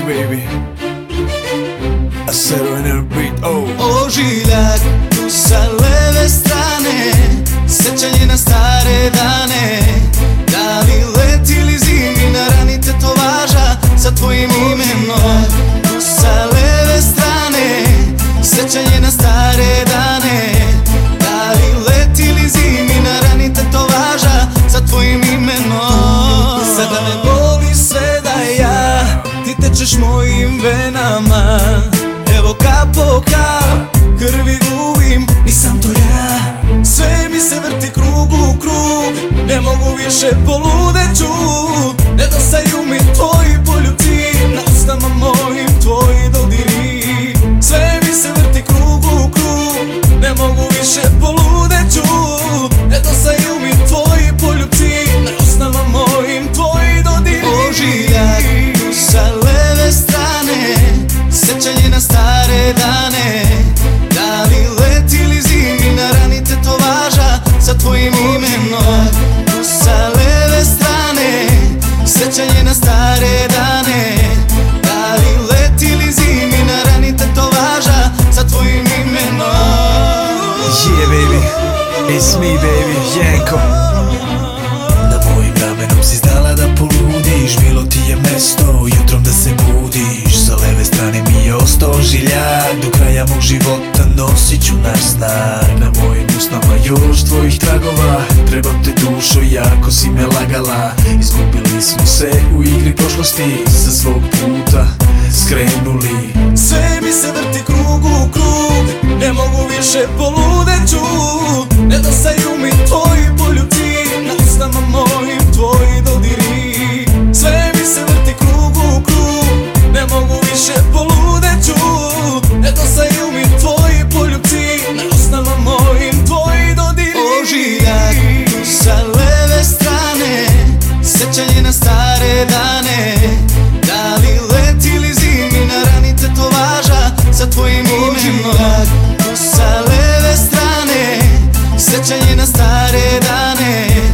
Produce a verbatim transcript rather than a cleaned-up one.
baby. A zero in her beat, oh. Ožiljak tu sa leve strane, sećanje na stare dane. Da li leti ili zimi na rani tetovaža sa tvojim imenom. Tu sa leve strane, sećanje na stare dane. Da li leti ili zimi na rani tetovaža sa tvojim imenom. Sada me boli sve da ja, ti tečeš mojim venama. Evo kap po kap, krvi gubim, nisam to ja. Sve mi se vrti krug u krug, ne mogu više, poludeću. Nedostaju mi tvoji poljuti, na usnama mojim tvoji dodiri. Sve mi se vrti krug u krug, ne mogu više, poludeću. Nedostaju mi tvoji poljuti, na usnama mojim tvoji dodiri. Ožiljak sa leve strane, sećanje na stare dane. Da li leti ili zimi na rani tetovaža sa tvojim imenom. Tu sa leve strane, sećanje na stare dane. Da li leti ili zimi na rani tetovaža sa tvojim imenom. Yeah baby, it's me baby, Jenko. Na mojim ramenom si znala da poludiš, bilo ti je mesto jutrom da se budiš. Sa leve strane mi je ostao ožiljak, do kraja mog života nosit ću naš znak. Na mojim usnama još tvojih tragova, trebam te dušo, jako si me lagala. Izgubili smo se u igri prošlosti, sa svog puta skrenuli. Sve mi se vrti krug u krug, ne mogu više, poludeću. Nedostaju mi tvoji poljuti, na usnama mojim tvoji dodiri. Sve mi se vrti krug u krug, ne mogu više, poludeću. Nedostaju mi tvoji poljuti, na usnama mojim tvoji dodiri. Ožiljak sa leve strane, sećanje na stare dane. Da li leti ili zimi na rani tetovaža sa tvojim imenom. Tu sa leve strane, sećanje na stare dane.